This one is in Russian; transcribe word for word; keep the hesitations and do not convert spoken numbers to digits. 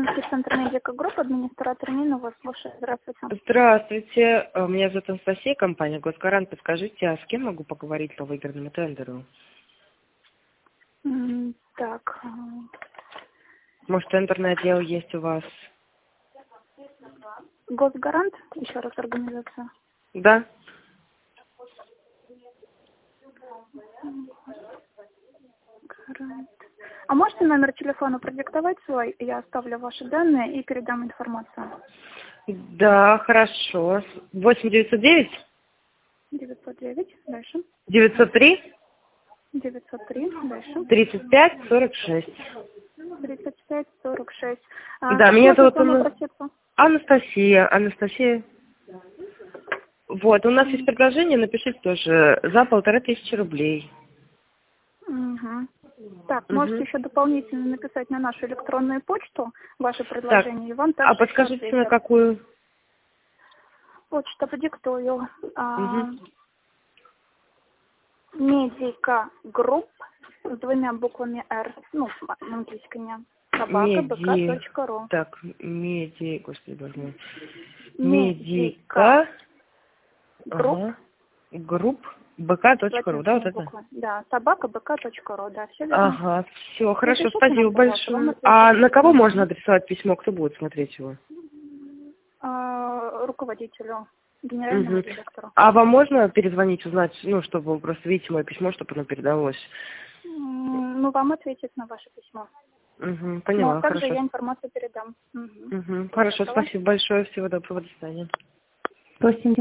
Ростовский центр медика групп, администратор Нина вас слушает. Здравствуйте. Здравствуйте, меня зовут Анастасия, компания Госгарант. Подскажите, а с кем могу поговорить по выигранному тендеру? М, Так, э, Может, тендерный отдел есть у вас? Госгарант, еще раз организация. Да? Гарант. А можете номер телефона продиктовать свой? Я оставлю ваши данные и передам информацию. Да, хорошо. восемь девятьсот девять девятьсот девять, дальше. девятьсот три девятьсот три, дальше. тридцать пять сорок шесть. тридцать пять сорок шесть. А, Да, как меня можно зовут к вам Анна- обратиться? Анастасия. Анастасия. Вот, у нас есть предложение, напишите тоже, за полторы тысячи рублей. Угу. Так, можете Угу. еще дополнительно написать на нашу электронную почту ваше Так, предложение, и вам а также еще подскажите, на ответят. какую? Почта продиктую. А, Угу. Медика Групп с двумя буквами Р, ну, английскими. Собака Меди... бк.ру. Так, меди... Господи, боже мой. Медика Медика... Групп Ага. Групп бк.ру, да, вот латинскими это? буквами. Да, собака бк.ру, да, все верно. Ага, все, хорошо, Напишите нам, спасибо пожалуйста, вам большое. ответят. А на кого можно Мгм. адресовать письмо? Кто будет смотреть его? А, руководителю, генеральному Угу. директору. А вам можно перезвонить, узнать, ну, чтобы вы просто видите мое письмо, чтобы оно передалось? М, Ну, вам ответят на ваше письмо. Угу, Но поняла, также хорошо. я информацию передам. Мгм. Угу, Всего хорошо, доброго. спасибо большое, всего доброго, до свидания. Простите.